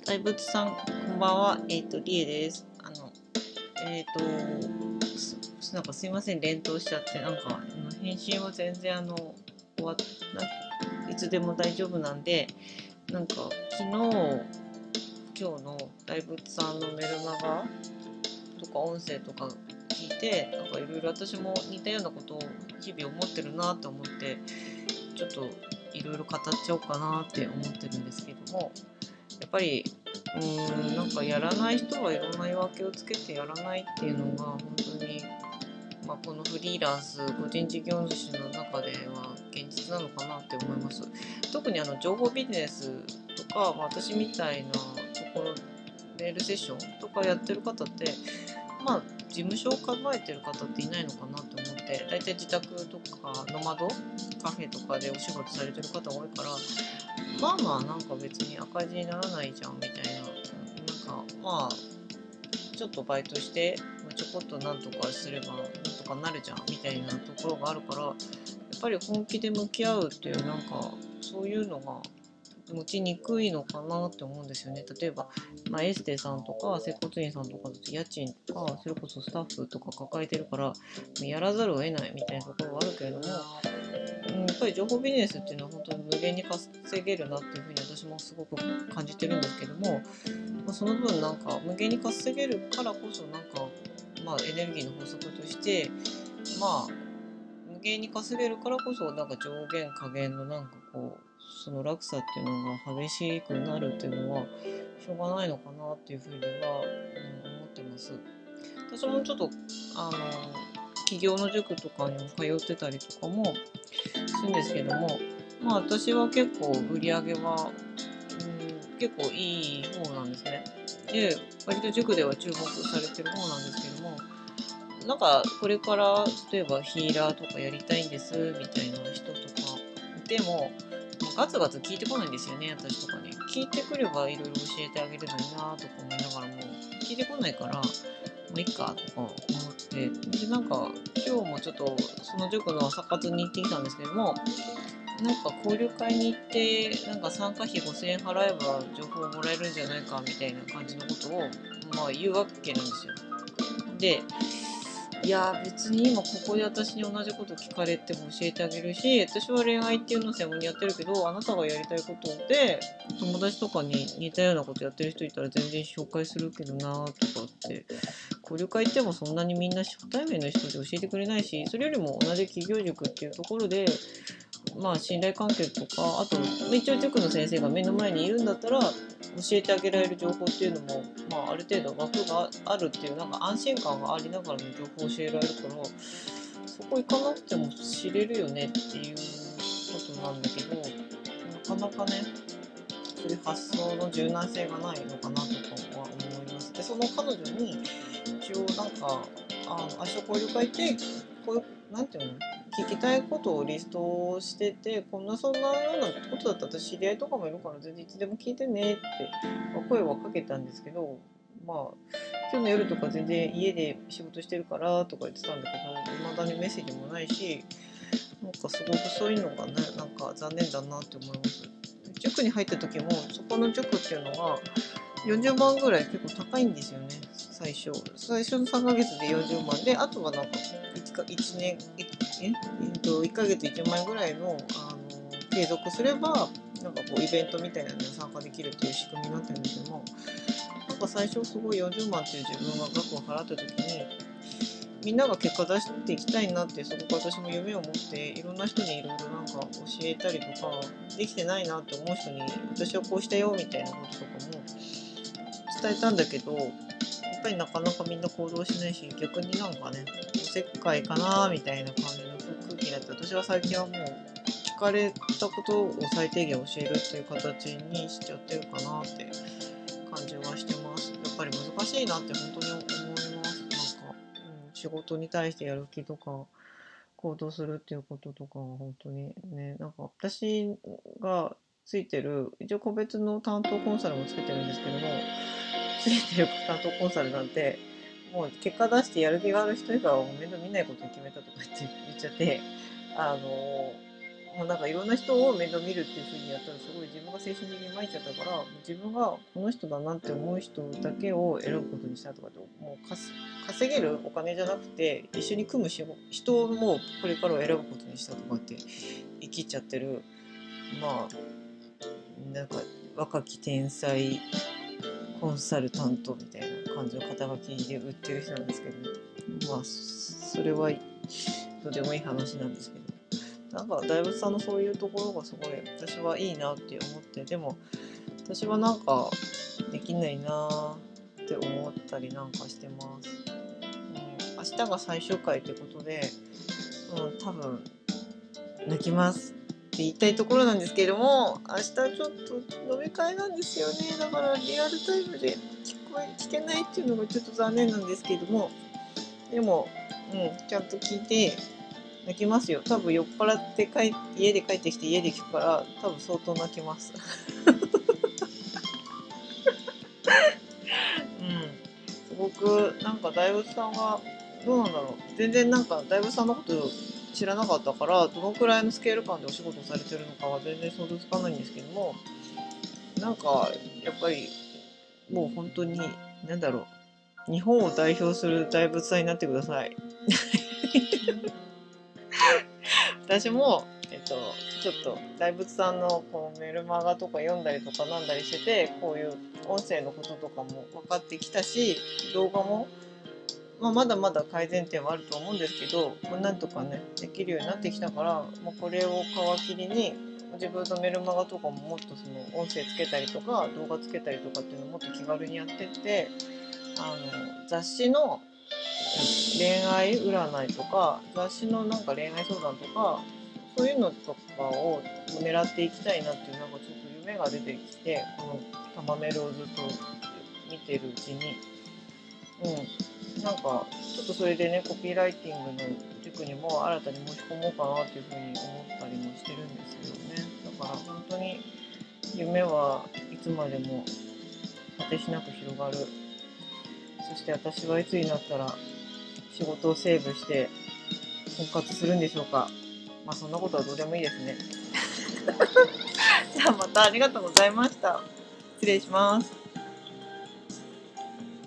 大仏さん、こんばんは。りえです。なんかすいません、連投しちゃって、返信は全然終わっいつでも大丈夫なんで、今日の大仏さんのメルマガとか音声とか聞いて、いろいろ私も似たようなことを日々思ってるなと思って、ちょっといろいろ語っちゃおうかなって思ってるんですけども、やっぱりやらない人はいろんな言い訳をつけてやらないっていうのが本当に、このフリーランス個人事業主の中では現実なのかなって思います。特に情報ビジネスとか、私みたいなところメールセッションとかやってる方って、事務所を構えてる方っていないのかなと思って、だいたい自宅とかノマドカフェとかでお仕事されてる方多いから、別に赤字にならないじゃんみたいな、ちょっとバイトしてちょこっとなんとかすればなんとかなるじゃんみたいなところがあるから、やっぱり本気で向き合うっていうそういうのが持ちにくいのかなって思うんですよね。例えば、エステさんとか接骨院さんとかだと家賃とかそれこそスタッフとか抱えてるからやらざるを得ないみたいなところがあるけれども、やっぱり情報ビジネスっていうのは本当に無限に稼げるなっていうふうに私もすごく感じてるんですけども、その分無限に稼げるからこそエネルギーの法則として無限に稼げるからこそ上限下限のその落差っていうのが激しくなるっていうのはしょうがないのかなっていうふうには、思ってます。私もちょっと企業の塾とかにも通ってたりとかもするんですけども、私は結構売り上げは、結構いい方なんですね。で、割と塾では注目されてる方なんですけども、これから例えばヒーラーとかやりたいんですみたいな人とかいても、ガツガツ聞いてこないんですよね。私とかに聞いてくればいろいろ教えてあげるのになとか思いながらも、聞いてこないからもういいかとか思って、で今日もちょっとその塾の朝活に行ってきたんですけども、交流会に行って参加費5000円払えば情報をもらえるんじゃないかみたいな感じのことを言うわけなんですよ。で、いや別に今ここで私に同じこと聞かれても教えてあげるし、私は恋愛っていうのを専門にやってるけど、あなたがやりたいことで友達とかに似たようなことやってる人いたら全然紹介するけどなとかって、交流会行ってもそんなにみんな初対面の人で教えてくれないし、それよりも同じ企業塾っていうところで信頼関係とか、あと一応塾の先生が目の前にいるんだったら教えてあげられる情報っていうのも、ある程度枠があるっていう安心感がありながらの情報を教えられるから、そこ行かなくても知れるよねっていうことなんだけど、なかなかねそういう発想の柔軟性がないのかなとかは思います。でその彼女に一応明日交流会ってこういうなんていうの聞きたいことをリストしてて、そんなようなことだったら私知り合いとかもいるから全然いつでも聞いてねって、声はかけたんですけど、今日の夜とか全然家で仕事してるからとか言ってたんだけど、未だにメッセージもないし、すごくそういうのがね残念だなって思います。塾に入った時もそこの塾っていうのが40万ぐらい結構高いんですよね。最初の3ヶ月で40万で、あとは1年1ヶ月1万円ぐらいの、継続すればイベントみたいなのに参加できるっていう仕組みになってるんですけども、最初すごい40万っていう自分が額を払った時に、みんなが結果出していきたいなってすごく私も夢を持っていろんな人にいろいろ教えたりとかできてないなって思う人に、私はこうしたよみたいなこととかも伝えたんだけど、やっぱりなかなかみんな行動しないし、逆におせっかいかなみたいな感じの空気になって、私は最近はもう聞かれたことを最低限教えるっていう形にしちゃってるかなって感じはしてます。やっぱり難しいなって本当に思います。仕事に対してやる気とか行動するっていうこととかは本当にね、私がついてる一応個別の担当コンサルもつけてるんですけども、ついてる担当コンサルなんてもう結果出してやる気がある人以外は面倒見ないことに決めたとか言っちゃって、 もうなんかいろんな人を面倒見るっていう風にやったらすごい自分が精神的に参っちゃったから、自分がこの人だなって思う人だけを選ぶことにしたとかって、もう稼げるお金じゃなくて一緒に組む人をもうこれからは選ぶことにしたとかって生きちゃってる、まあなんか若き天才コンサルタントみたいな感じの肩書きで売ってる人なんですけど、まあそれはどうでもいい話なんですけど、なんか大仏さんのそういうところがすごい私はいいなって思って、でも私はなんかできないなって思ったりなんかしてます。明日が最終回ってことで、多分泣きますって言いたいところなんですけれども、明日ちょっと飲み会なんですよね。だからリアルタイムで聞けないっていうのがちょっと残念なんですけれども、でも、ちゃんと聞いて泣きますよ。多分酔っ払って家で帰ってきて家で聞くから多分相当泣きます。すごくなんか大仏さんがどうなんだろう。全然なんか大仏さんのこと知らなかったから、どのくらいのスケール感でお仕事をされてるのかは全然想像つかないんですけども、なんかやっぱりもう本当になんだろう、日本を代表する大仏さんになってください。私もちょっと大仏さんのこのメルマガとか読んだりとかなんだりしてて、こういう音声のこととかも分かってきたし、動画も、まだまだ改善点はあると思うんですけど、なんとかねできるようになってきたから、これを皮切りに自分のメルマガとかももっとその音声つけたりとか動画つけたりとかっていうのをもっと気軽にやってって、雑誌の恋愛占いとか雑誌のなんか恋愛相談とかそういうのとかを狙っていきたいなっていう、なんかちょっと夢が出てきて、この玉メールをずっと見てるうちに、なんかちょっとそれでね、コピーライティングの塾にも新たに申し込もうかなっていうふうに思ったりもしてるんですよね。だから本当に夢はいつまでも果てしなく広がる。そして私はいつになったら仕事をセーブして婚活するんでしょうか。そんなことはどうでもいいですね。じゃあまたありがとうございました。失礼します。